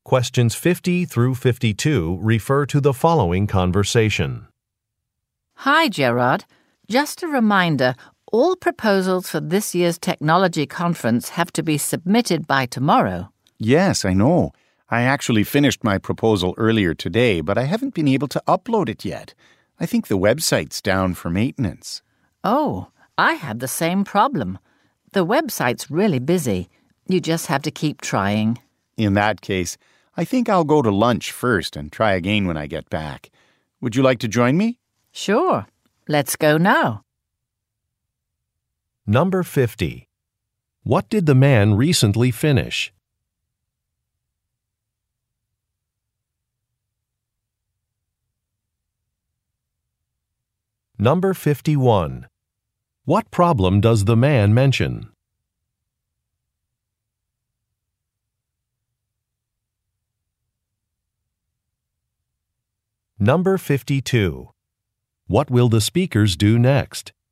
Questions 50 through 52 refer to the following conversation. Hi, Gerard. Just a reminder, all proposals for this year's technology conference have to be submitted by tomorrow. Yes, I know. I actually finished my proposal earlier today, but I haven't been able to upload it yet. I think the website's down for maintenance. Oh, I had the same problem. The website's really busy. You just have to keep trying. In that case, I think I'll go to lunch first and try again when I get back. Would you like to join me? Sure. Let's go now. Number 50. What did the man recently finish? Number 51. What problem does the man mention? Number 52. What will the speakers do next?